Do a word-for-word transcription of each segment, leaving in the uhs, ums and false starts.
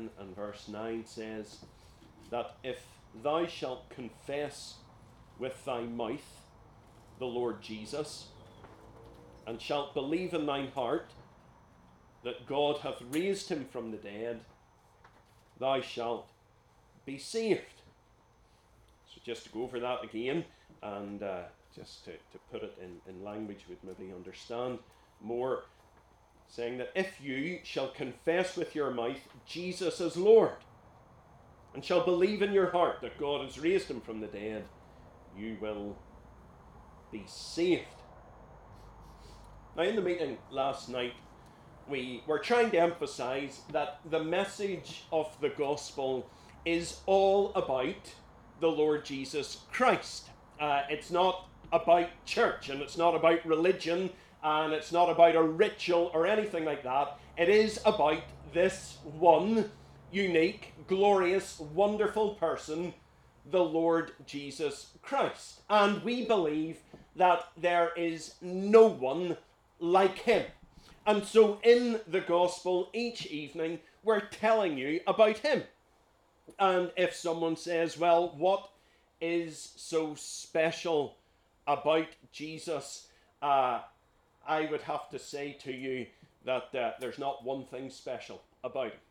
ten and verse nine says that if thou shalt confess with thy mouth the Lord Jesus, and shalt believe in thine heart that God hath raised him from the dead, thou shalt be saved. So just to go over that again, and uh, just to, to put it in, in language we'd maybe understand more, saying that if you shall confess with your mouth Jesus as Lord, and shall believe in your heart that God has raised him from the dead, you will be saved. Now, in the meeting last night, we were trying to emphasize that the message of the gospel is all about the Lord Jesus Christ. Uh, it's not about church, and it's not about religion, and it's not about a ritual or anything like that. It is about this one unique, glorious, wonderful person, the Lord Jesus Christ. And we believe that there is no one like him. And so in the gospel each evening, we're telling you about him. And if someone says, well, what is so special about Jesus? Uh, I would have to say to you that uh, there's not one thing special about him.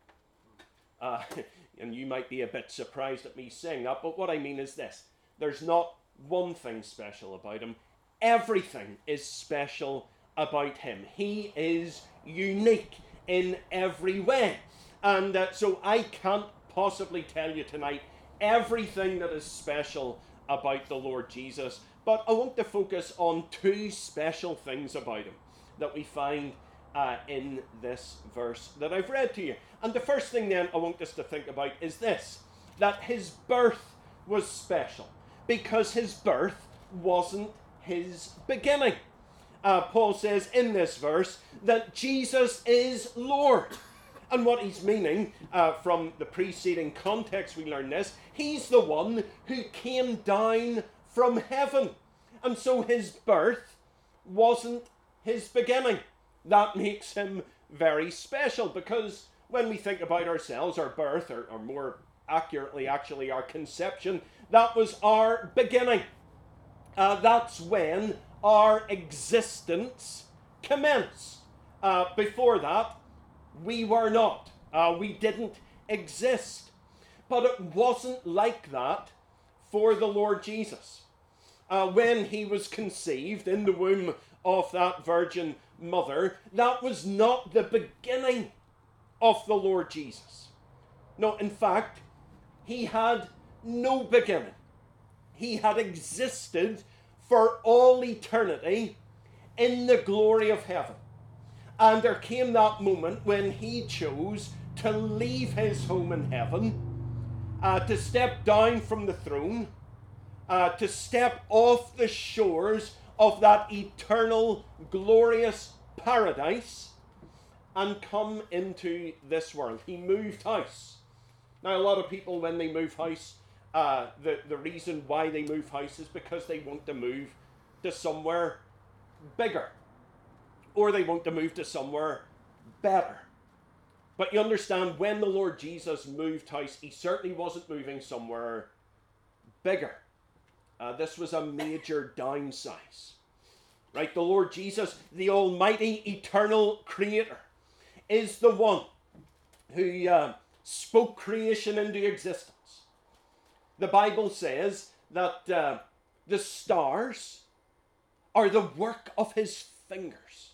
Uh, and you might be a bit surprised at me saying that, but what I mean is this. There's not one thing special about him. Everything is special about him. He is unique in every way. And uh, so I can't possibly tell you tonight everything that is special about the Lord Jesus, but I want to focus on two special things about him that we find uh, in this verse that I've read to you. And the first thing then I want us to think about is this, that his birth was special, because his birth wasn't his beginning. Uh, Paul says in this verse that Jesus is Lord. And what he's meaning, uh, from the preceding context we learn this, he's the one who came down from heaven. And so his birth wasn't his beginning. That makes him very special, because when we think about ourselves, our birth, or, or more accurately actually our conception, that was our beginning. Uh, that's when our existence commenced. Uh, before that, we were not. Uh, we didn't exist. But it wasn't like that for the Lord Jesus. Uh, when he was conceived in the womb of that virgin mother, that was not the beginning of the Lord Jesus. No, in fact, he had no beginning. He had existed for all eternity in the glory of heaven. And there came that moment when he chose to leave his home in heaven, uh, to step down from the throne, uh, to step off the shores of that eternal, glorious paradise, and come into this world. He moved house. Now, a lot of people, when they move house, uh, the, the reason why they move house is because they want to move to somewhere bigger, or they want to move to somewhere better. But you understand, when the Lord Jesus moved house, he certainly wasn't moving somewhere bigger. Uh, this was a major downsize. Right? The Lord Jesus, the almighty, eternal creator, is the one who uh, spoke creation into existence. The Bible says that uh, the stars are the work of his fingers.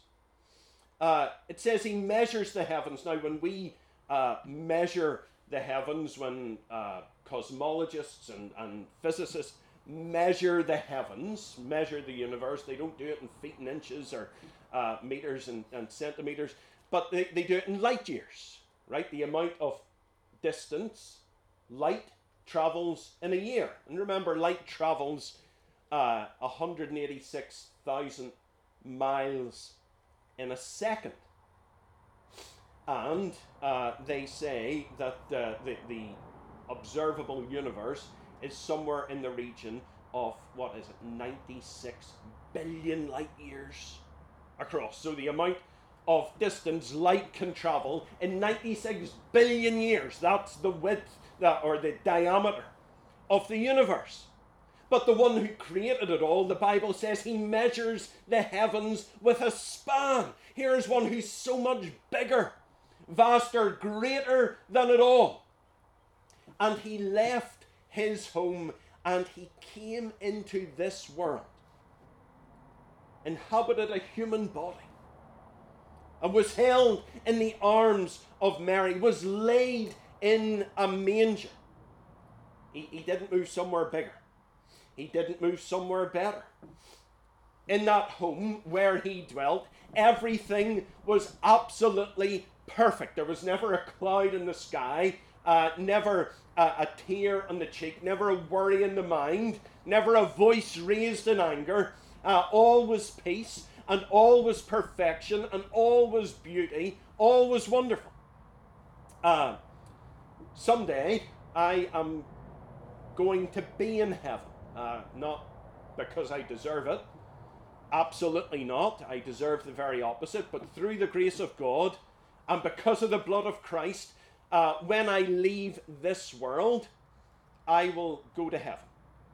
Uh, it says he measures the heavens. Now, when we uh, measure the heavens, when uh, cosmologists and, and physicists measure the heavens, measure the universe, they don't do it in feet and inches or uh, meters and, and centimeters, but they, they do it in light years, right? The amount of distance light travels in a year. And remember, light travels uh, one hundred eighty-six thousand miles in a second. And uh, they say that uh, the, the observable universe is somewhere in the region of, what is it, ninety-six billion light years across. So the amount of distance light can travel in ninety-six billion years. That's the width that, or the diameter of the universe. But the one who created it all, the Bible says he measures the heavens with a span. Here's one who's so much bigger, vaster, greater than it all. And he left his home and he came into this world, inhabited a human body, and was held in the arms of Mary, was laid in a manger. He, he didn't move somewhere bigger. He didn't move somewhere better. In that home where he dwelt, everything was absolutely perfect. There was never a cloud in the sky, uh, never a, a tear on the cheek, never a worry in the mind, never a voice raised in anger. Uh, all was peace, and all was perfection, and all was beauty, all was wonderful. Uh, someday I am going to be in heaven. Uh, not because I deserve it. Absolutely not. I deserve the very opposite. But through the grace of God and because of the blood of Christ, uh, when I leave this world, I will go to heaven.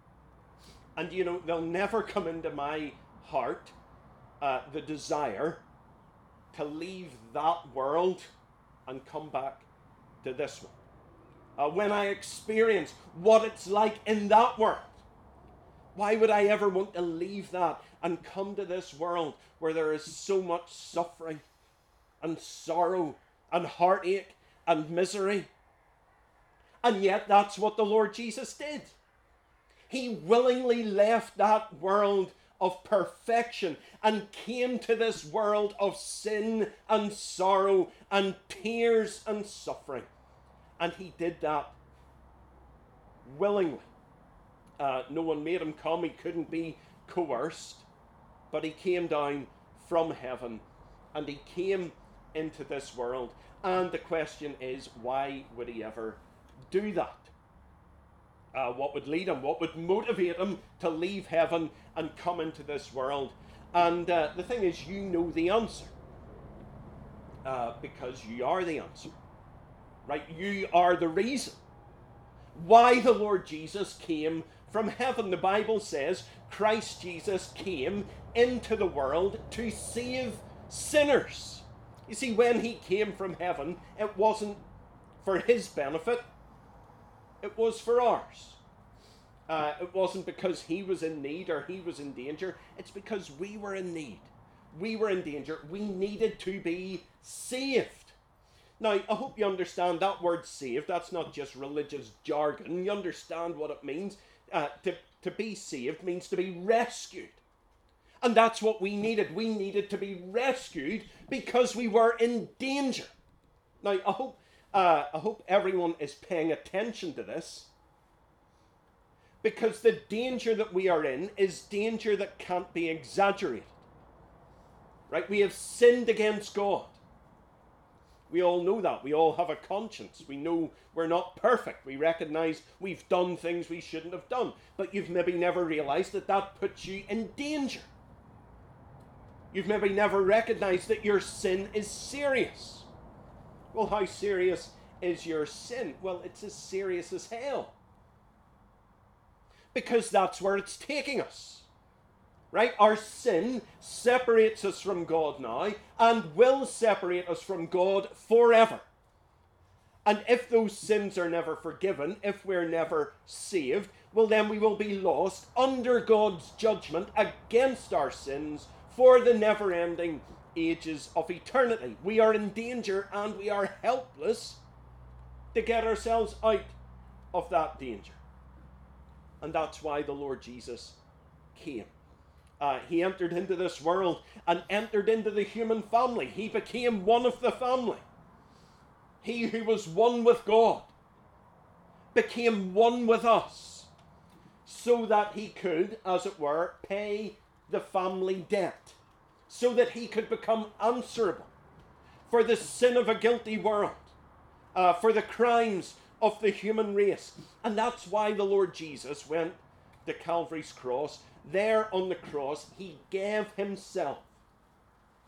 And you know, there'll never come into my heart uh, the desire to leave that world and come back to this one. Uh, when I experience what it's like in that world, why would I ever want to leave that and come to this world where there is so much suffering and sorrow and heartache and misery? And yet that's what the Lord Jesus did. He willingly left that world of perfection and came to this world of sin and sorrow and tears and suffering. And he did that willingly. Uh, no one made him come. He couldn't be coerced. But he came down from heaven and he came into this world. And the question is, why would he ever do that? Uh, what would lead him? What would motivate him to leave heaven and come into this world? And uh, the thing is, you know the answer. Uh, because you are the answer. Right? You are the reason why the Lord Jesus came from heaven. The Bible says Christ Jesus came into the world to save sinners. You see, when he came from heaven, it wasn't for his benefit, it was for ours. Uh, it wasn't because he was in need or he was in danger. It's because we were in need. We were in danger. We needed to be saved. Now, I hope you understand that word saved. That's not just religious jargon. You understand what it means. Uh, to, to be saved means to be rescued. And that's what we needed. We needed to be rescued because we were in danger. Now, I hope, uh, I hope everyone is paying attention to this. Because the danger that we are in is danger that can't be exaggerated. Right? We have sinned against God. We all know that. We all have a conscience. We know we're not perfect. We recognize we've done things we shouldn't have done. But you've maybe never realized that that puts you in danger. You've maybe never recognized that your sin is serious. Well, how serious is your sin? Well, it's as serious as hell. Because that's where it's taking us. Right? Our sin separates us from God now and will separate us from God forever. And if those sins are never forgiven, if we're never saved, well, then we will be lost under God's judgment against our sins for the never-ending ages of eternity. We are in danger and we are helpless to get ourselves out of that danger. And that's why the Lord Jesus came. Uh, he entered into this world and entered into the human family. He became one of the family. He who was one with God became one with us so that he could, as it were, pay the family debt, so that he could become answerable for the sin of a guilty world, uh, for the crimes of the human race. And that's why the Lord Jesus went to Calvary's cross. There on the cross, he gave himself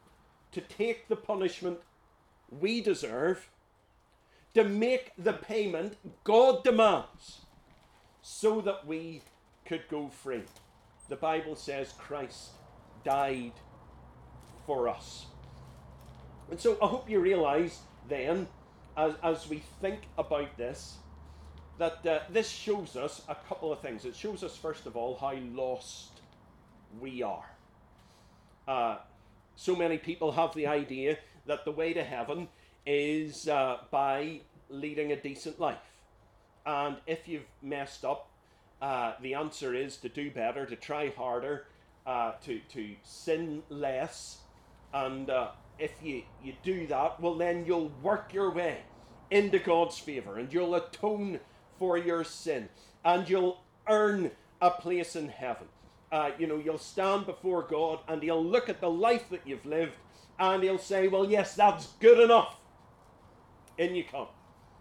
to take the punishment we deserve, to make the payment God demands, so that we could go free. The Bible says Christ died for us. And so I hope you realize then, as, as we think about this, that uh, this shows us a couple of things. It shows us, first of all, how lost we are. Uh, so many people have the idea that the way to heaven is uh, by leading a decent life. And if you've messed up, uh, the answer is to do better, to try harder, uh, to, to sin less. And uh, if you, you do that, well, then you'll work your way into God's favour, and you'll atone for your sin, and you'll earn a place in heaven. Uh, you know, you'll stand before God, and he'll look at the life that you've lived, and he'll say, well, yes, that's good enough. In you come.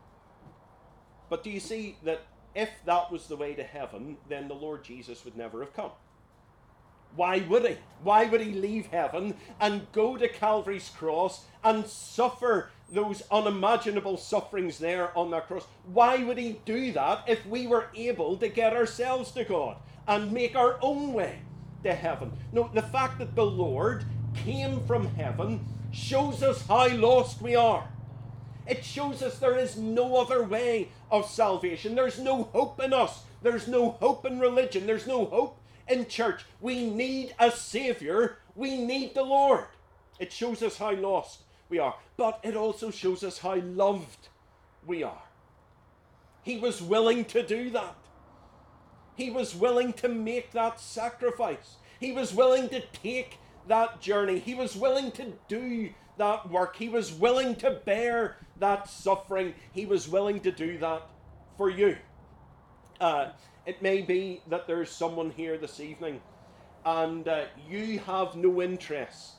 But do you see that if that was the way to heaven, then the Lord Jesus would never have come? Why would he? Why would he leave heaven and go to Calvary's cross and suffer those unimaginable sufferings there on that cross? Why would he do that if we were able to get ourselves to God and make our own way to heaven? No, the fact that the Lord came from heaven shows us how lost we are. It shows us there is no other way of salvation. There's no hope in us. There's no hope in religion. There's no hope in church. We need a Savior. We need the Lord. It shows us how lost we are. But it also shows us how loved we are. He was willing to do that. He was willing to make that sacrifice. He was willing to take that journey. He was willing to do that work. He was willing to bear that suffering. He was willing to do that for you. Uh, it may be that there's someone here this evening and uh, you have no interest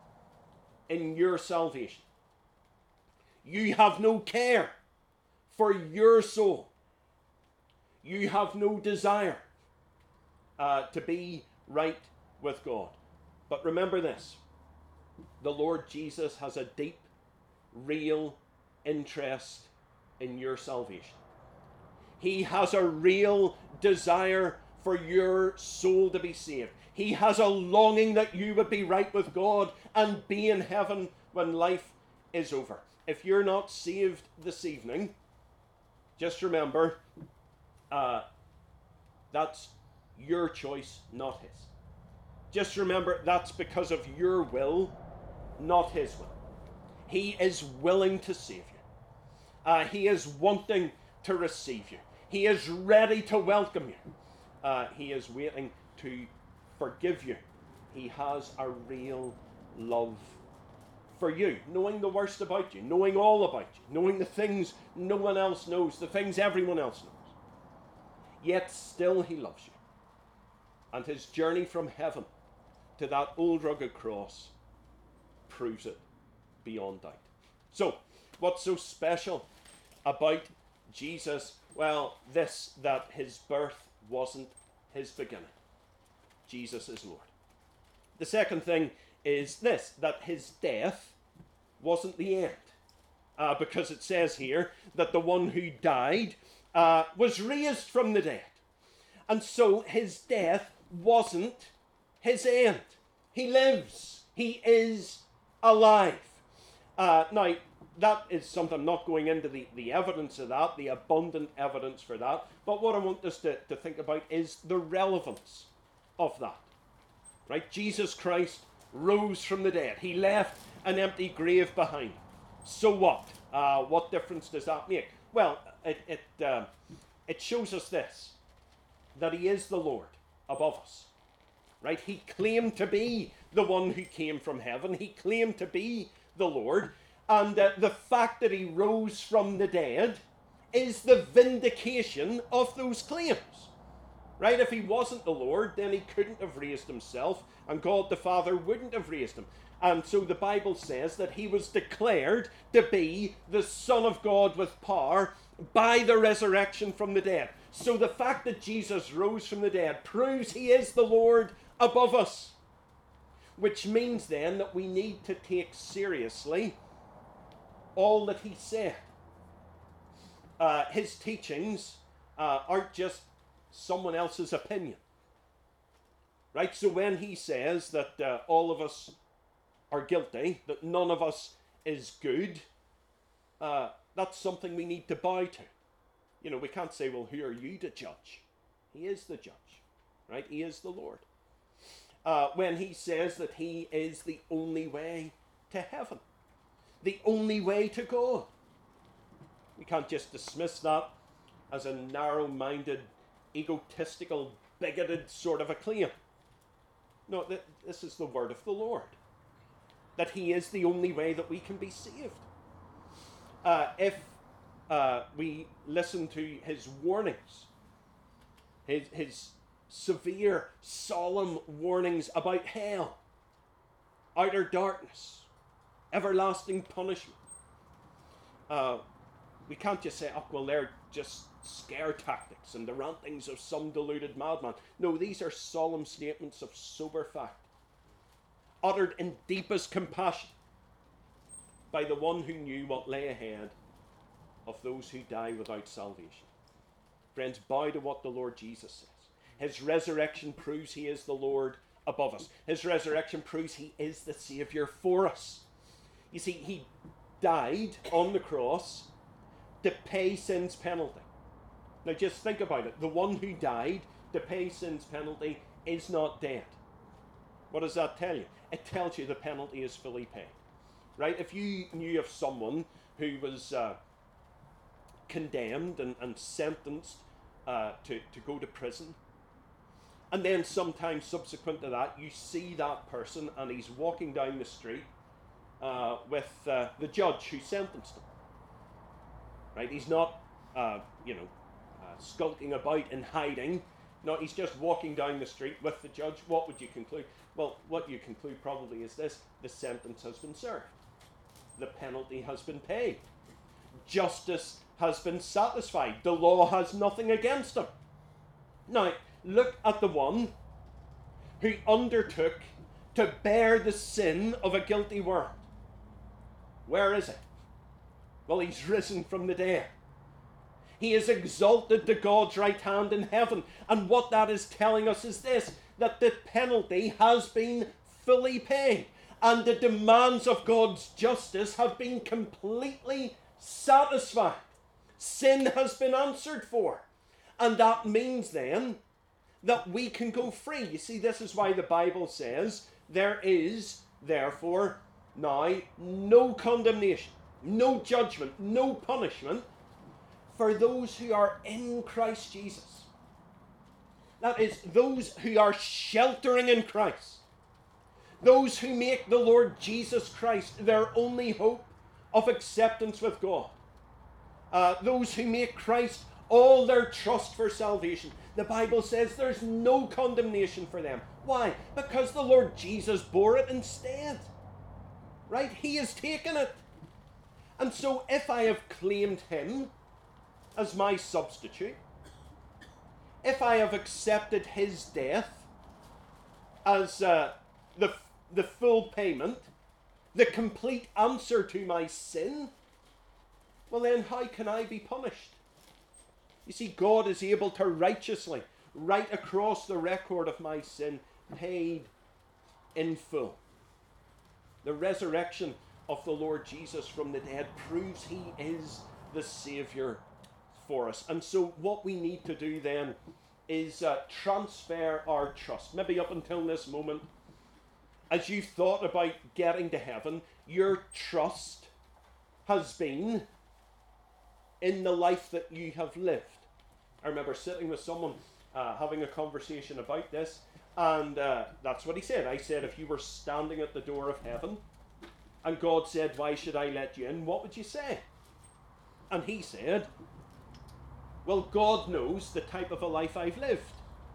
in your salvation. You have no care for your soul. You have no desire uh, to be right with God. But remember this, the Lord Jesus has a deep, real interest in your salvation. He has a real desire for your soul to be saved. He has a longing that you would be right with God and be in heaven when life is over. If you're not saved this evening, just remember, uh, that's your choice, not his. Just remember, that's because of your will, not his will. He is willing to save you. Uh, he is wanting to receive you. He is ready to welcome you. Uh, he is waiting to forgive you. He has a real love for you, knowing the worst about you, knowing all about you, knowing the things no one else knows, the things everyone else knows. Yet still he loves you. And his journey from heaven to that old rugged cross proves it beyond doubt. So, what's so special about Jesus? Well, this, that his birth wasn't his beginning. Jesus is Lord. The second thing is this, that his death wasn't the end. Uh, because it says here that the one who died uh, was raised from the dead. And so his death wasn't his end. He lives. He is alive. Uh, now, that is something, I'm not going into the, the evidence of that, the abundant evidence for that, but what I want us to, to think about is the relevance of that. Right? Jesus Christ rose from the dead. He left an empty grave behind. So what? Uh, what difference does that make? Well, it, it, uh, it shows us this, that he is the Lord above us. Right? He claimed to be the one who came from heaven. He claimed to be the Lord. And uh, the fact that he rose from the dead is the vindication of those claims. Right? If he wasn't the Lord, then he couldn't have raised himself, and God the Father wouldn't have raised him. And so the Bible says that he was declared to be the Son of God with power by the resurrection from the dead. So the fact that Jesus rose from the dead proves he is the Lord above us. Which means then that we need to take seriously all that he said. Uh, his teachings uh, aren't just someone else's opinion. Right? So when he says that uh, all of us are guilty, that none of us is good, uh, that's something we need to bow to. You know, we can't say, well, who are you to judge? He is the judge. Right? He is the Lord. Uh, when he says that he is the only way to heaven, the only way to God. We can't just dismiss that as a narrow-minded, egotistical, bigoted sort of a claim. No, th- this is the word of the Lord, that he is the only way that we can be saved. Uh, if uh, we listen to his warnings, his, his severe, solemn warnings about hell, outer darkness, everlasting punishment. Uh, we can't just say, oh, well, they're just scare tactics and the rantings of some deluded madman. No, these are solemn statements of sober fact, uttered in deepest compassion by the one who knew what lay ahead of those who die without salvation. Friends, bow to what the Lord Jesus says. His resurrection proves he is the Lord above us. His resurrection proves he is the Savior for us. You see, he died on the cross to pay sin's penalty. Now just think about it. The one who died to pay sin's penalty is not dead. What does that tell you? It tells you the penalty is fully paid. Right? If you knew of someone who was uh, condemned and, and sentenced uh, to, to go to prison, and then sometime subsequent to that, you see that person and he's walking down the street uh, with uh, the judge who sentenced him. Right? He's not, uh, you know, uh, skulking about in hiding. No, he's just walking down the street with the judge. What would you conclude? Well, what you conclude probably is this: the sentence has been served. The penalty has been paid. Justice has been satisfied. The law has nothing against him. Now, look at the one who undertook to bear the sin of a guilty world. Where is it? Well, he's risen from the dead. He is exalted to God's right hand in heaven. And what that is telling us is this: that the penalty has been fully paid. And the demands of God's justice have been completely satisfied. Sin has been answered for. And that means then that we can go free. You see, this is why the Bible says there is, therefore, now no condemnation, no judgment, no punishment for those who are in Christ Jesus. That is, those who are sheltering in Christ. Those who make the Lord Jesus Christ their only hope of acceptance with God. Uh, those who make Christ all their trust for salvation. The Bible says there's no condemnation for them. Why? Because the Lord Jesus bore it instead. Right? He has taken it. And so if I have claimed him as my substitute, if I have accepted his death as uh, the, the full payment, the complete answer to my sin, well then how can I be punished? You see, God is able to righteously, right across the record of my sin, paid in full. The resurrection of the Lord Jesus from the dead proves he is the Saviour for us. And so what we need to do then is uh, transfer our trust. Maybe up until this moment, as you've thought about getting to heaven, your trust has been in the life that you have lived. I remember sitting with someone uh, having a conversation about this, and uh, that's what he said. I said, if you were standing at the door of heaven and God said, why should I let you in? What would you say? And he said, well, God knows the type of a life I've lived.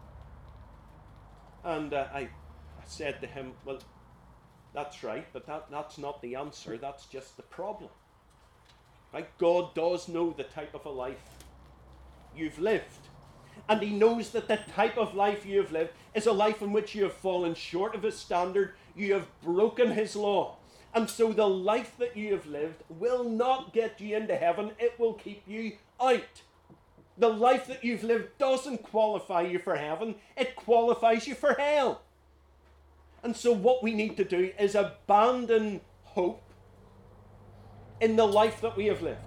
And uh, I, I said to him, well, that's right, but that, that's not the answer. That's just the problem. Right? God does know the type of a life you've lived. And he knows that the type of life you have lived is a life in which you have fallen short of his standard. You have broken his law. And so the life that you have lived will not get you into heaven. It will keep you out. The life that you've lived doesn't qualify you for heaven. It qualifies you for hell. And so what we need to do is abandon hope in the life that we have lived.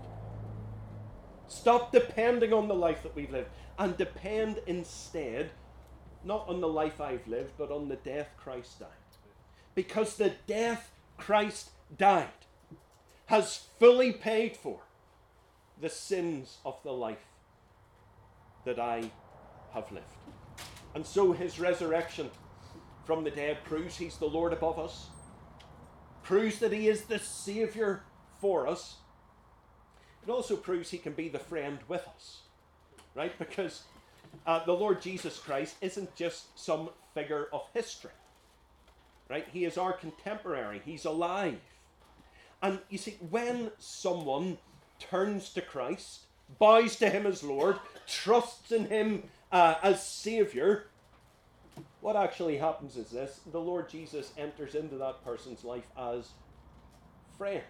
Stop depending on the life that we've lived and depend instead not on the life I've lived, but on the death Christ died. Because the death Christ died has fully paid for the sins of the life that I have lived. And so his resurrection from the dead proves he's the Lord above us, proves that he is the Saviour for us. It also proves he can be the friend with us, right? Because uh, the Lord Jesus Christ isn't just some figure of history, right? He is our contemporary. He's alive. And you see, when someone turns to Christ, bows to him as Lord, trusts in him uh, as Saviour, what actually happens is this: the Lord Jesus enters into that person's life as friend.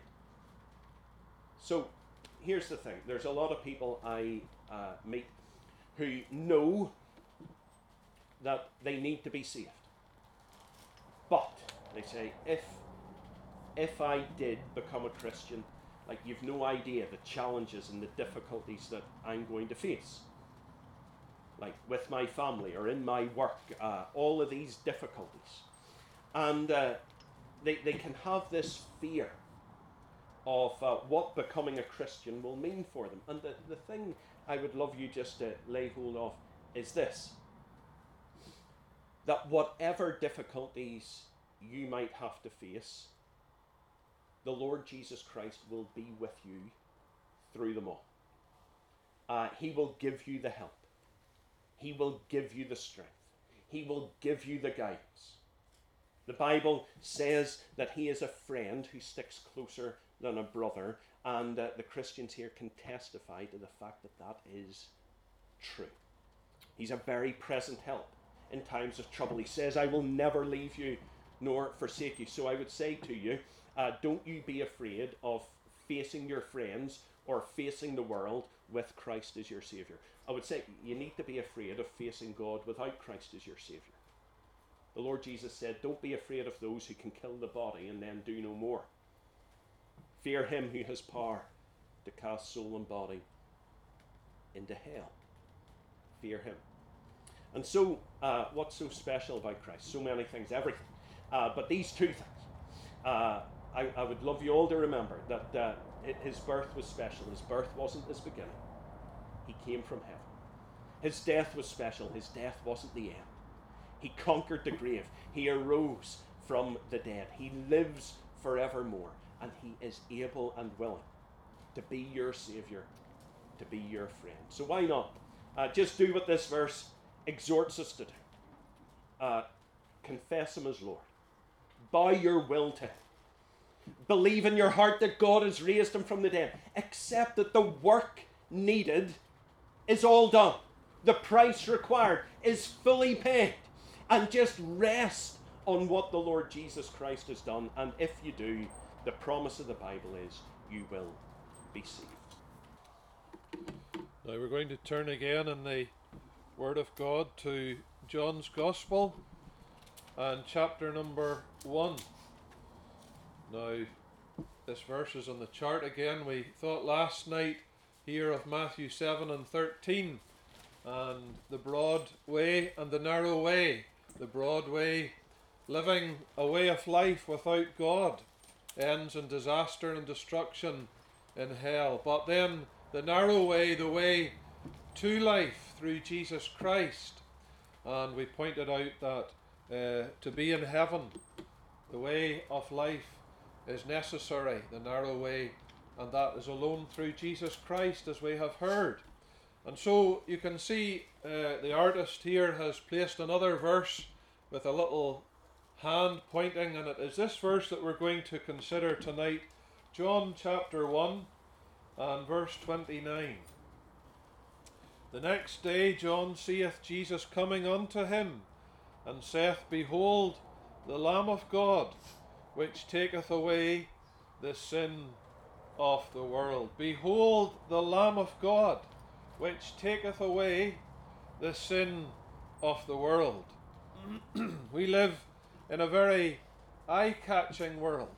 So here's the thing. There's a lot of people I uh, meet who know that they need to be saved. But, they say, if, if I did become a Christian, like, you've no idea the challenges and the difficulties that I'm going to face. Like with my family or in my work, uh, all of these difficulties. And uh, they, they can have this fear of uh, what becoming a Christian will mean for them. And the, the thing I would love you just to lay hold of is this: that whatever difficulties you might have to face, the Lord Jesus Christ will be with you through them all. Uh, he will give you the help. He will give you the strength. He will give you the guidance. The Bible says that he is a friend who sticks closer than a brother, and uh, the Christians here can testify to the fact that that is true. He's a very present help in times of trouble. He says, I will never leave you nor forsake you. So I would say to you, uh, don't you be afraid of facing your friends or facing the world with Christ as your Saviour. I would say you need to be afraid of facing God without Christ as your Saviour. The Lord Jesus said, don't be afraid of those who can kill the body and then do no more. Fear him who has power to cast soul and body into hell. Fear him. And so, uh, what's so special about Christ? So many things, everything. Uh, but these two things. Uh, I, I would love you all to remember that uh, his birth was special. His birth wasn't his beginning. He came from heaven. His death was special. His death wasn't the end. He conquered the grave. He arose from the dead. He lives forevermore. And he is able and willing to be your Saviour, to be your friend. So why not? Uh, just do what this verse exhorts us to do. Uh, confess him as Lord. Bow your will to him. Believe in your heart that God has raised him from the dead. Accept that the work needed is all done. The price required is fully paid. And just rest on what the Lord Jesus Christ has done. And if you do, the promise of the Bible is you will be saved. Now we're going to turn again in the Word of God to John's Gospel and chapter number one. Now this verse is on the chart again. We thought last night here of Matthew seven and thirteen, and the broad way and the narrow way. The broad way, living a way of life without God, ends in disaster and destruction in hell. But then the narrow way, the way to life through Jesus Christ. And we pointed out that uh, to be in heaven, the way of life is necessary, the narrow way, and that is alone through Jesus Christ, as we have heard. And so you can see uh, the artist here has placed another verse with a little hand pointing, and it is this verse that we're going to consider tonight, John chapter one and verse twenty-nine. The next day John seeth Jesus coming unto him, and saith, Behold, the Lamb of God, which taketh away the sin of the world. Behold, the Lamb of God, which taketh away the sin of the world. We live in a very eye-catching world.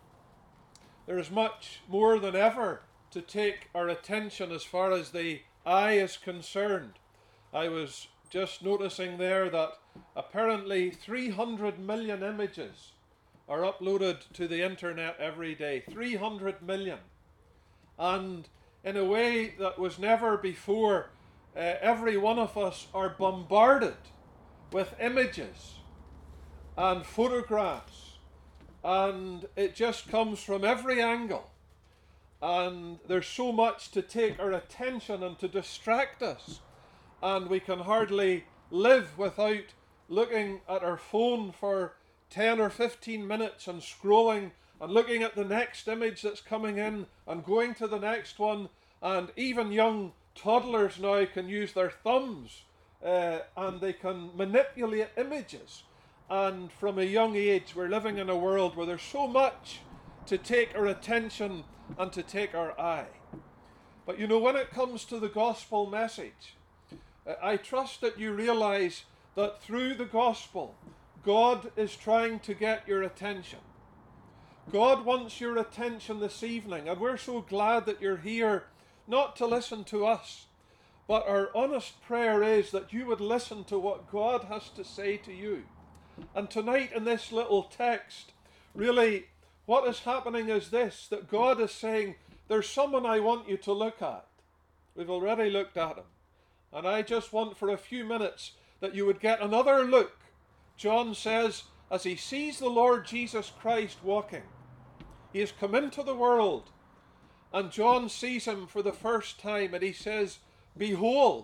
There is much more than ever to take our attention as far as the eye is concerned. I was just noticing there that apparently three hundred million images are uploaded to the internet every day. three hundred million. And in a way that was never before, uh, every one of us are bombarded with images and photographs, and it just comes from every angle. And there's so much to take our attention and to distract us, and we can hardly live without looking at our phone for ten or fifteen minutes and scrolling and looking at the next image that's coming in and going to the next one. And even young toddlers now can use their thumbs uh, and they can manipulate images. And from a young age, we're living in a world where there's so much to take our attention and to take our eye. But you know, when it comes to the gospel message, I trust that you realize that through the gospel, God is trying to get your attention. God wants your attention this evening, and we're so glad that you're here, not to listen to us, but our honest prayer is that you would listen to what God has to say to you. And tonight in this little text, really, what is happening is this, that God is saying, there's someone I want you to look at. We've already looked at him. And I just want for a few minutes that you would get another look. John says, as he sees the Lord Jesus Christ walking, he has come into the world, and John sees him for the first time, and he says, Behold,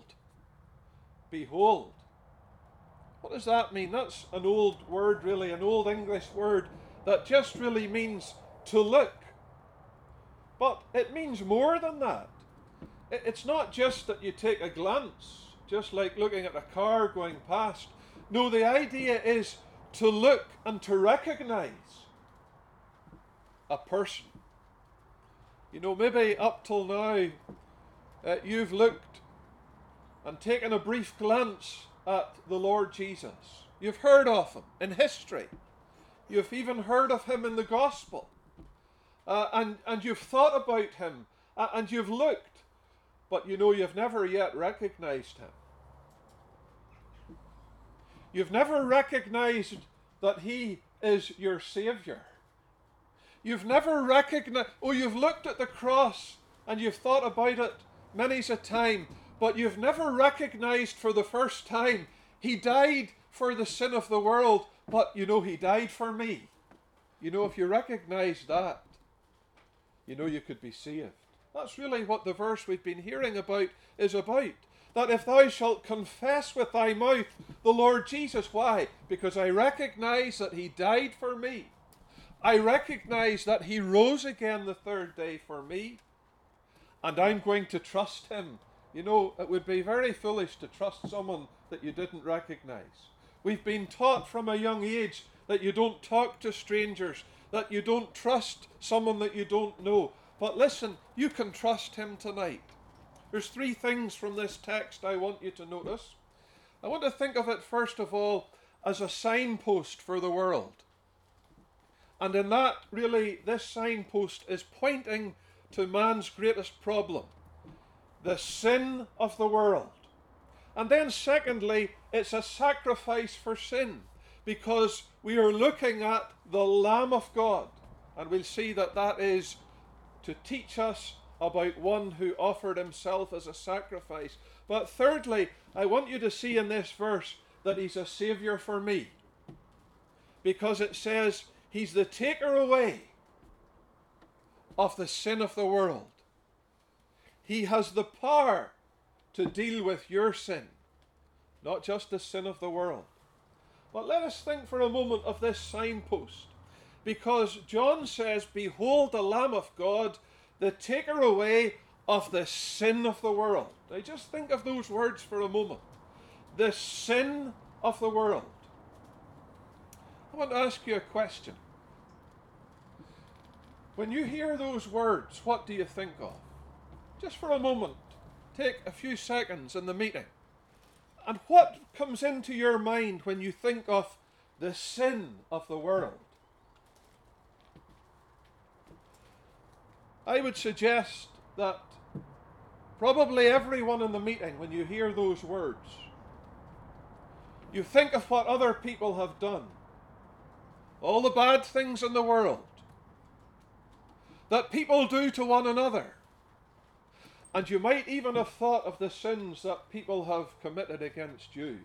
behold. What does that mean? That's an old word, really, an old English word that just really means to look. But it means more than that. It's not just that you take a glance, just like looking at a car going past. No, the idea is to look and to recognize a person. You know, maybe up till now, uh, you've looked and taken a brief glance at the Lord Jesus. You've heard of him in history. You've even heard of him in the gospel. Uh, and, and you've thought about him, uh, and you've looked, but you know you've never yet recognized him. You've never recognized that he is your Savior. You've never recognized, oh, you've looked at the cross and you've thought about it many's a time, but you've never recognized for the first time he died for the sin of the world, but you know he died for me. You know, if you recognize that, you know you could be saved. That's really what the verse we've been hearing about is about. That if thou shalt confess with thy mouth the Lord Jesus. Why? Because I recognize that he died for me. I recognize that he rose again the third day for me. And I'm going to trust him. You know, it would be very foolish to trust someone that you didn't recognize. We've been taught from a young age that you don't talk to strangers, that you don't trust someone that you don't know. But listen, you can trust him tonight. There's three things from this text I want you to notice. I want to think of it first of all as a signpost for the world. And in that, really, this signpost is pointing to man's greatest problem, the sin of the world. And then secondly, it's a sacrifice for sin, because we are looking at the Lamb of God. And we'll see that that is to teach us about one who offered himself as a sacrifice. But thirdly, I want you to see in this verse that he's a Savior for me. Because it says he's the taker away of the sin of the world. He has the power to deal with your sin, not just the sin of the world. But let us think for a moment of this signpost. Because John says, Behold the Lamb of God, the taker away of the sin of the world. Now just think of those words for a moment. The sin of the world. I want to ask you a question. When you hear those words, what do you think of? Just for a moment, take a few seconds in the meeting. And what comes into your mind when you think of the sin of the world? I would suggest that probably everyone in the meeting, when you hear those words, you think of what other people have done. All the bad things in the world that people do to one another. And you might even have thought of the sins that people have committed against you.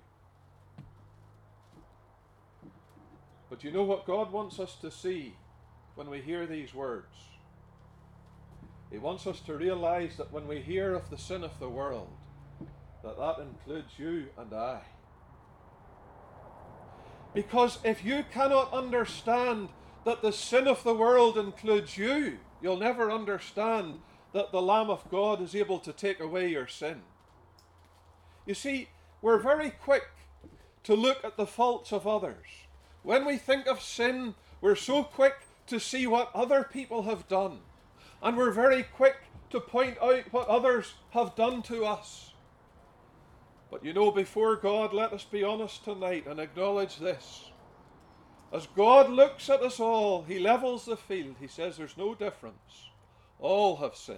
But you know what God wants us to see when we hear these words? He wants us to realize that when we hear of the sin of the world, that that includes you and I. Because if you cannot understand that the sin of the world includes you, you'll never understand that the Lamb of God is able to take away your sin. You see, we're very quick to look at the faults of others. When we think of sin, we're so quick to see what other people have done. And we're very quick to point out what others have done to us. But you know, before God, let us be honest tonight and acknowledge this. As God looks at us all, He levels the field. He says there's no difference. All have sinned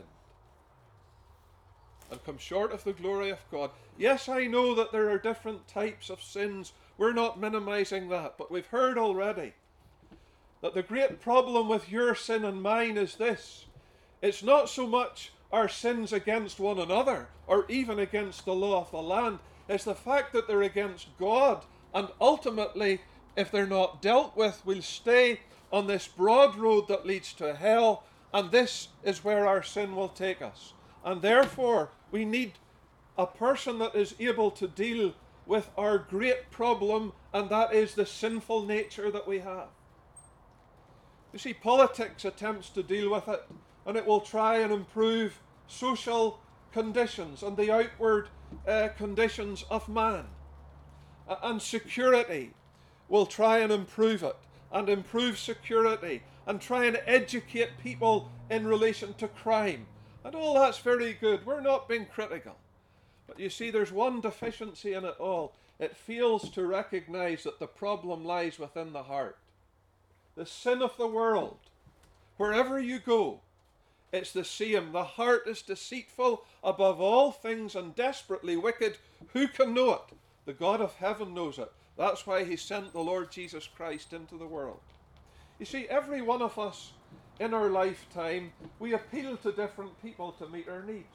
and come short of the glory of God. Yes, I know that there are different types of sins. We're not minimizing that, but we've heard already that the great problem with your sin and mine is this. It's not so much our sins against one another or even against the law of the land. It's the fact that they're against God, and ultimately, if they're not dealt with, we'll stay on this broad road that leads to hell, and this is where our sin will take us. And therefore, we need a person that is able to deal with our great problem, and that is the sinful nature that we have. You see, politics attempts to deal with it, and it will try and improve social conditions and the outward uh, conditions of man. Uh, and security will try and improve it, and improve security, and try and educate people in relation to crime. And all that's very good. We're not being critical. But you see, there's one deficiency in it all. It fails to recognize that the problem lies within the heart. The sin of the world. Wherever you go, it's the same. The heart is deceitful above all things and desperately wicked. Who can know it? The God of heaven knows it. That's why He sent the Lord Jesus Christ into the world. You see, every one of us in our lifetime, we appeal to different people to meet our needs.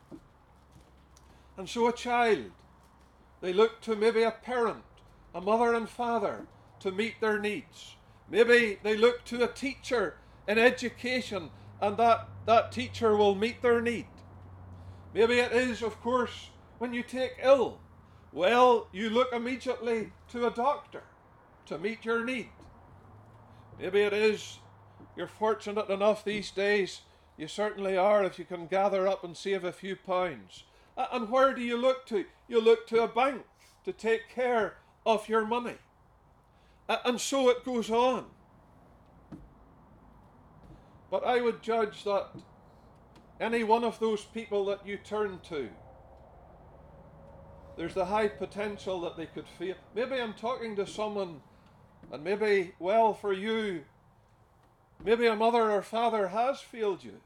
And so a child, they look to maybe a parent, a mother and father, to meet their needs. Maybe they look to a teacher in education, and that, that teacher will meet their need. Maybe it is, of course, when you take ill. Well, you look immediately to a doctor to meet your need. Maybe it is, you're fortunate enough these days, you certainly are, if you can gather up and save a few pounds. And where do you look to? You look to a bank to take care of your money. And so it goes on. But I would judge that any one of those people that you turn to, there's the high potential that they could fail. Maybe I'm talking to someone, and maybe, well, for you, maybe a mother or father has failed you.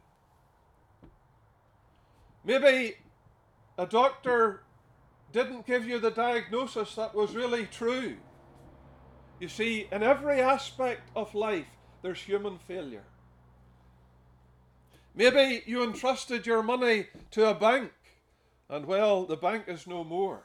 Maybe a doctor didn't give you the diagnosis that was really true. You see, in every aspect of life, there's human failure. Maybe you entrusted your money to a bank, and well, the bank is no more.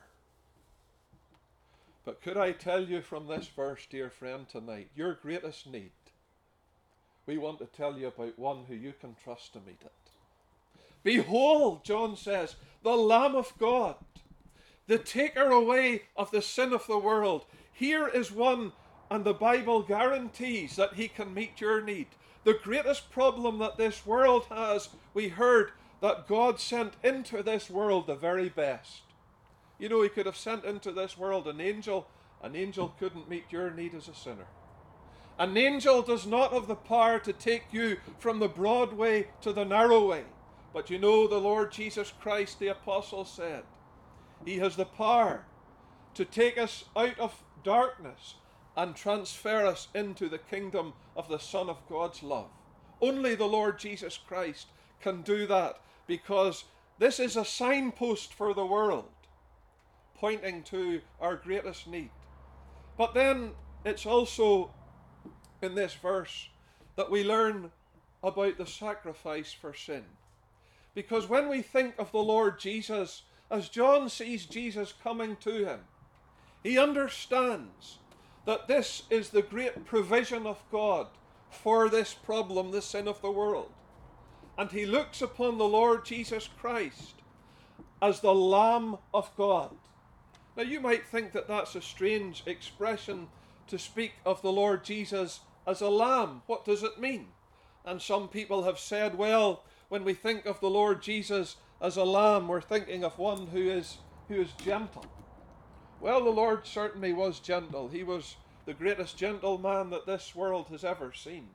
But could I tell you from this verse, dear friend, tonight, your greatest need, we want to tell you about one who you can trust to meet it. Behold, John says, the Lamb of God, the taker away of the sin of the world. Here is one, and the Bible guarantees that He can meet your need. The greatest problem that this world has, we heard that God sent into this world the very best. You know, he could have sent into this world an angel. An angel couldn't meet your need as a sinner. An angel does not have the power to take you from the broad way to the narrow way. But you know, the Lord Jesus Christ, the apostle, said, he has the power to take us out of darkness and transfer us into the kingdom of the Son of God's love. Only the Lord Jesus Christ can do that, because this is a signpost for the world, pointing to our greatest need. But then it's also in this verse that we learn about the sacrifice for sin. Because when we think of the Lord Jesus, as John sees Jesus coming to him, he understands that this is the great provision of God for this problem, the sin of the world. And he looks upon the Lord Jesus Christ as the Lamb of God. Now you might think that that's a strange expression to speak of the Lord Jesus as a lamb. What does it mean? And some people have said, well, when we think of the Lord Jesus as a lamb, we're thinking of one who is, who is gentle. Well, the Lord certainly was gentle. He was the greatest gentleman that this world has ever seen.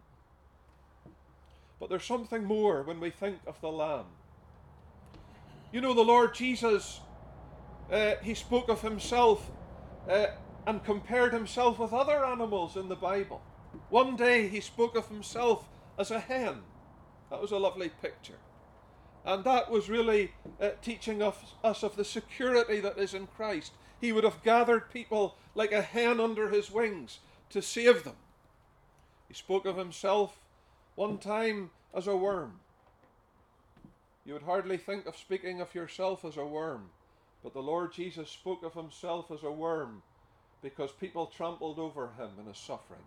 But there's something more when we think of the lamb. You know, the Lord Jesus, uh, he spoke of himself uh, and compared himself with other animals in the Bible. One day he spoke of himself as a hen. That was a lovely picture. And that was really uh, teaching of, us of the security that is in Christ. He would have gathered people like a hen under his wings to save them. He spoke of himself one time as a worm. You would hardly think of speaking of yourself as a worm, but the Lord Jesus spoke of himself as a worm because people trampled over him in his sufferings.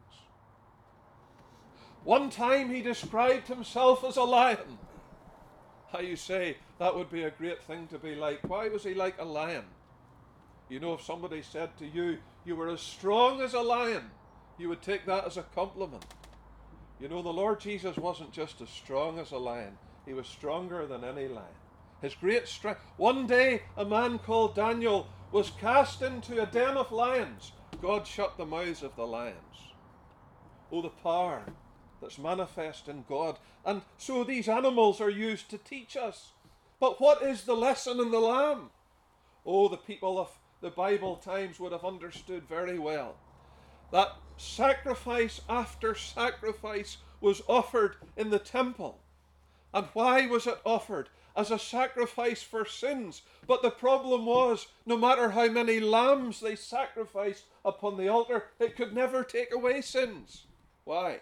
One time he described himself as a lion. How you say, that would be a great thing to be like. Why was he like a lion? You know, if somebody said to you, you were as strong as a lion, you would take that as a compliment. You know, the Lord Jesus wasn't just as strong as a lion. He was stronger than any lion. His great strength. One day, a man called Daniel was cast into a den of lions. God shut the mouths of the lions. Oh, the power that's manifest in God. And so these animals are used to teach us. But what is the lesson in the lamb? Oh, the people of the Bible times would have understood very well that sacrifice after sacrifice was offered in the temple. And why was it offered? As a sacrifice for sins. But the problem was, no matter how many lambs they sacrificed upon the altar, it could never take away sins. Why?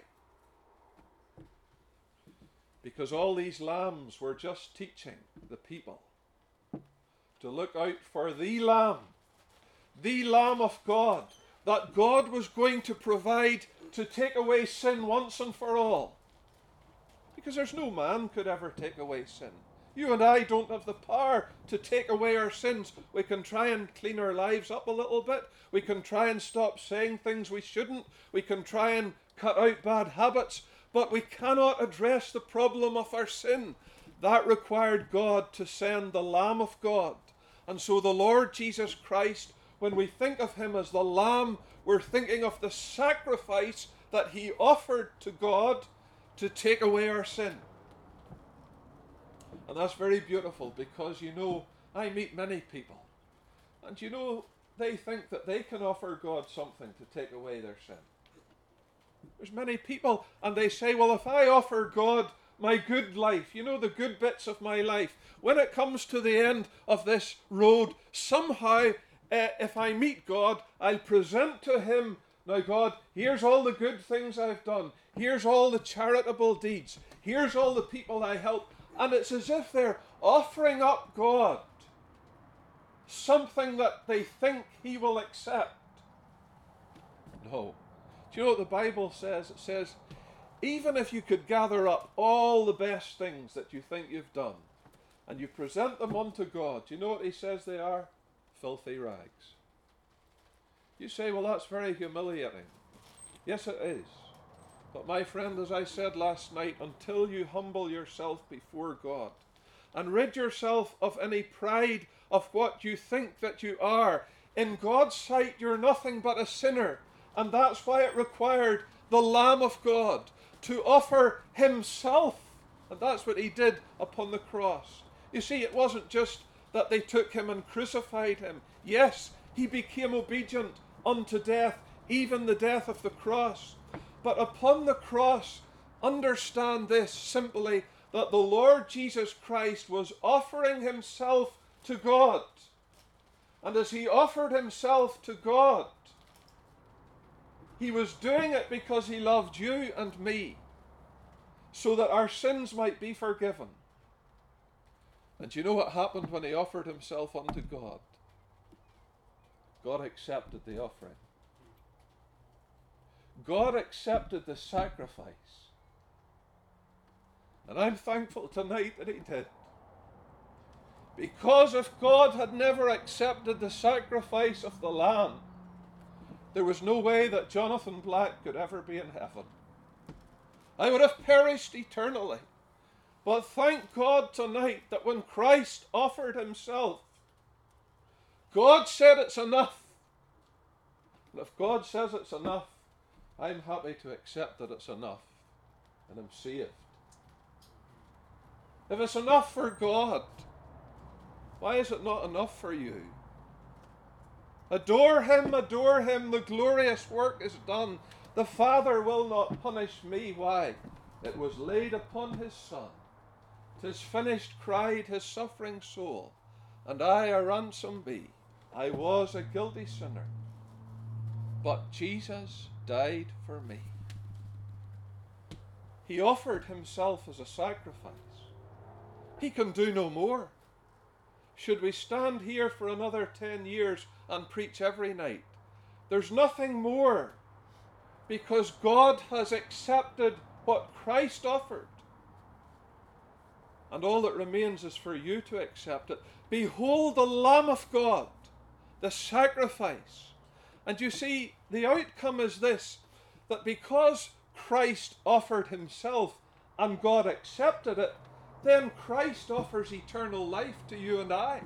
Because all these lambs were just teaching the people to look out for the Lamb, the Lamb of God, that God was going to provide to take away sin once and for all. Because there's no man could ever take away sin. You and I don't have the power to take away our sins. We can try and clean our lives up a little bit. We can try and stop saying things we shouldn't. We can try and cut out bad habits. But we cannot address the problem of our sin. That required God to send the Lamb of God. And so the Lord Jesus Christ, when we think of him as the Lamb, we're thinking of the sacrifice that he offered to God to take away our sin. And that's very beautiful, because, you know, I meet many people. And, you know, they think that they can offer God something to take away their sin. There's many people, and they say, well, if I offer God my good life, you know, the good bits of my life, when it comes to the end of this road, somehow, uh, if I meet God, I'll present to him, now God, here's all the good things I've done. Here's all the charitable deeds. Here's all the people I helped. And it's as if they're offering up God something that they think he will accept. No. Do you know what the Bible says? It says, even if you could gather up all the best things that you think you've done, and you present them unto God, do you know what he says they are? Filthy rags. You say, well, that's very humiliating. Yes, it is. But my friend, as I said last night, until you humble yourself before God and rid yourself of any pride of what you think that you are. In God's sight, you're nothing but a sinner, and that's why it required the Lamb of God to offer himself, and that's what he did upon the cross. You see, it wasn't just that they took him and crucified him. Yes, he became obedient unto death, even the death of the cross. But upon the cross, understand this simply, that the Lord Jesus Christ was offering himself to God. And as he offered himself to God, he was doing it because he loved you and me, so that our sins might be forgiven. And you know what happened when he offered himself unto God? God accepted the offering. God accepted the sacrifice. And I'm thankful tonight that he did. Because if God had never accepted the sacrifice of the Lamb, there was no way that Jonathan Black could ever be in heaven. I would have perished eternally. But thank God tonight that when Christ offered himself, God said it's enough. And if God says it's enough, I'm happy to accept that it's enough, and I'm saved. If it's enough for God, why is it not enough for you? Adore him, adore him, the glorious work is done. The Father will not punish me. Why? It was laid upon his Son. 'Tis finished, cried his suffering soul, and I a ransom be. I was a guilty sinner, but Jesus died for me. He offered himself as a sacrifice. He can do no more. Should we stand here for another ten years and preach every night? There's nothing more, because God has accepted what Christ offered. And all that remains is for you to accept it. Behold the Lamb of God, the sacrifice. And you see, the outcome is this, that because Christ offered himself and God accepted it, then Christ offers eternal life to you and I.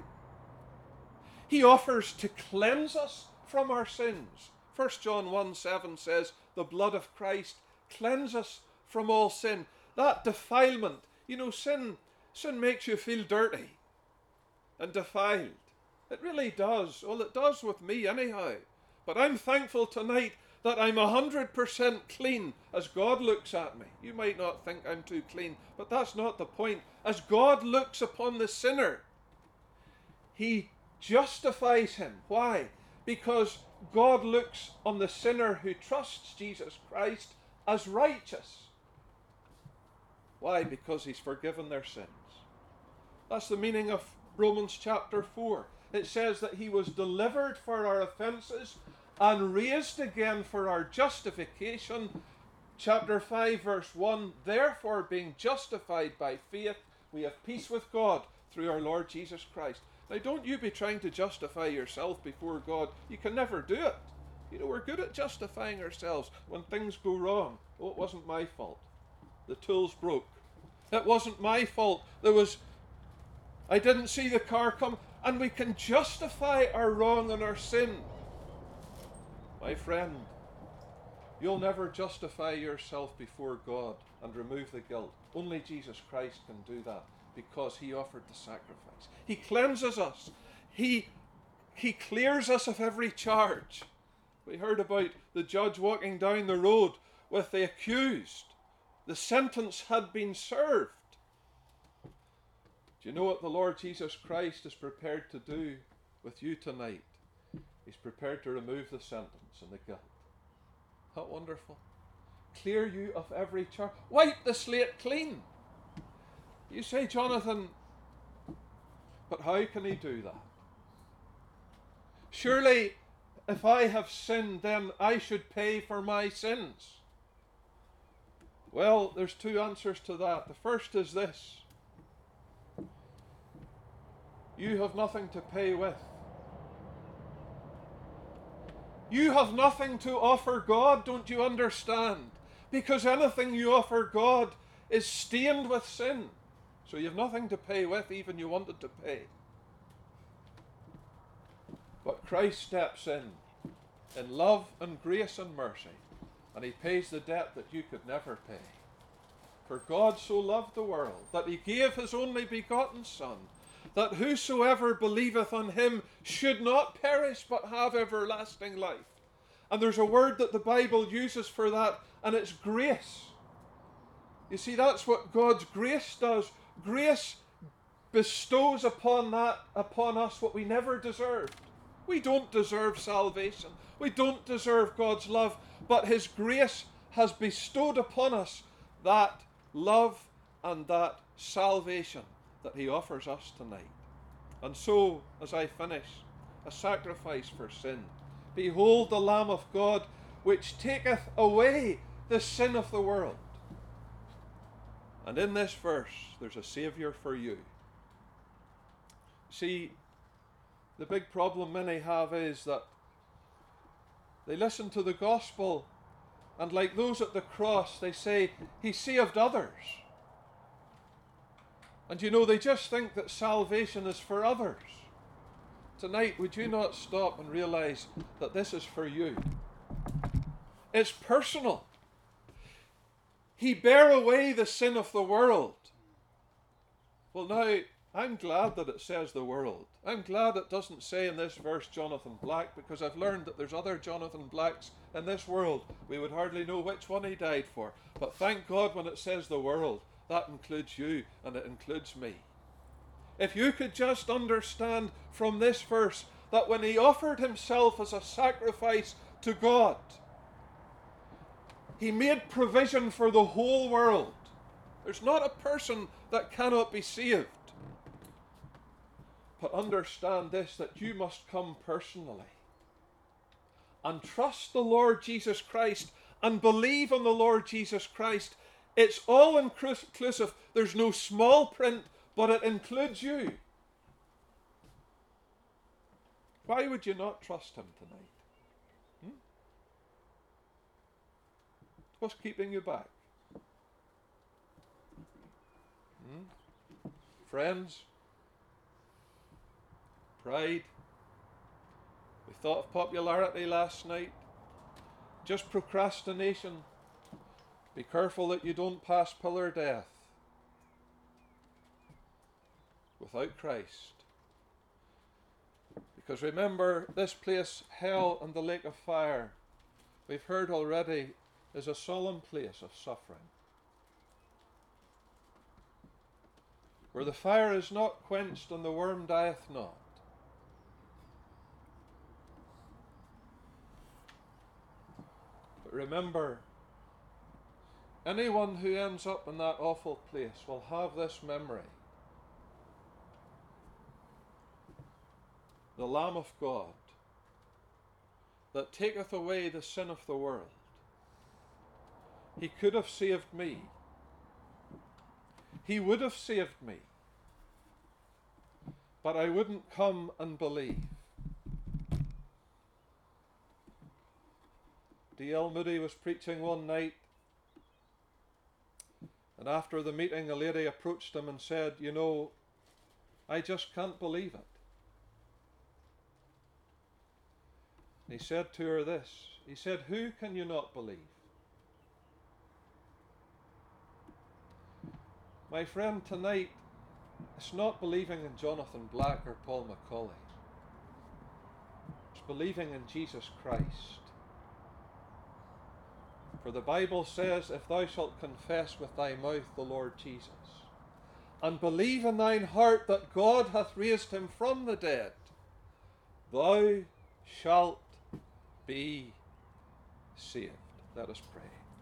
He offers to cleanse us from our sins. First John one seven says, the blood of Christ cleanses us from all sin. That defilement, you know, sin, sin makes you feel dirty and defiled. It really does. Well, it does with me anyhow. But I'm thankful tonight that I'm one hundred percent clean as God looks at me. You might not think I'm too clean, but that's not the point. As God looks upon the sinner, he justifies him. Why? Because God looks on the sinner who trusts Jesus Christ as righteous. Why? Because he's forgiven their sins. That's the meaning of Romans chapter four. It says that he was delivered for our offences and raised again for our justification. Chapter five verse one, therefore being justified by faith, we have peace with God through our Lord Jesus Christ. Now don't you be trying to justify yourself before God. You can never do it. You know, we're good at justifying ourselves when things go wrong. Oh, it wasn't my fault. The tools broke. It wasn't my fault. There was, I didn't see the car come. And we can justify our wrong and our sin. My friend, you'll never justify yourself before God and remove the guilt. Only Jesus Christ can do that because he offered the sacrifice. He cleanses us. He, he clears us of every charge. We heard about the judge walking down the road with the accused. The sentence had been served. Do you know what the Lord Jesus Christ is prepared to do with you tonight? He's prepared to remove the sentence and the guilt. How wonderful. Clear you of every charge. Wipe the slate clean. You say, Jonathan, but how can he do that? Surely, if I have sinned, then I should pay for my sins. Well, there's two answers to that. The first is this. You have nothing to pay with. You have nothing to offer God, don't you understand? Because anything you offer God is stained with sin. So you have nothing to pay with, even you wanted to pay. But Christ steps in, in love and grace and mercy, and he pays the debt that you could never pay. For God so loved the world, that he gave his only begotten Son, that whosoever believeth on him should not perish, but have everlasting life. And there's a word that the Bible uses for that, and it's grace. You see, that's what God's grace does. Grace bestows upon that, upon us what we never deserved. We don't deserve salvation. We don't deserve God's love, but his grace has bestowed upon us that love and that salvation that he offers us tonight. And so, as I finish, a sacrifice for sin. Behold the Lamb of God, which taketh away the sin of the world. And in this verse, there's a Saviour for you. See, the big problem many have is that they listen to the gospel, and like those at the cross, they say, he saved others. And you know, they just think that salvation is for others. Tonight, would you not stop and realize that this is for you? It's personal. He bare away the sin of the world. Well, now, I'm glad that it says the world. I'm glad it doesn't say in this verse Jonathan Black, because I've learned that there's other Jonathan Blacks in this world. We would hardly know which one he died for. But thank God when it says the world, that includes you and it includes me. If you could just understand from this verse that when he offered himself as a sacrifice to God, he made provision for the whole world. There's not a person that cannot be saved. But understand this, that you must come personally and trust the Lord Jesus Christ and believe on the Lord Jesus Christ. It's all inclusive. There's no small print, but it includes you. Why would you not trust him tonight? Hmm? What's keeping you back? Hmm? Friends? Pride? We thought of popularity last night. Just procrastination. Be careful that you don't pass pillar death without Christ. Because remember, this place, hell and the lake of fire, we've heard already, is a solemn place of suffering, where the fire is not quenched and the worm dieth not. But remember, anyone who ends up in that awful place will have this memory. The Lamb of God, that taketh away the sin of the world. He could have saved me. He would have saved me. But I wouldn't come and believe. D L Moody was preaching one night, and after the meeting a lady approached him and said, you know, I just can't believe it. He said to her this, he said, who can you not believe? My friend, tonight, it's not believing in Jonathan Black or Paul McCauley. It's believing in Jesus Christ. For the Bible says, if thou shalt confess with thy mouth the Lord Jesus, and believe in thine heart that God hath raised him from the dead, thou shalt be saved. Let us pray.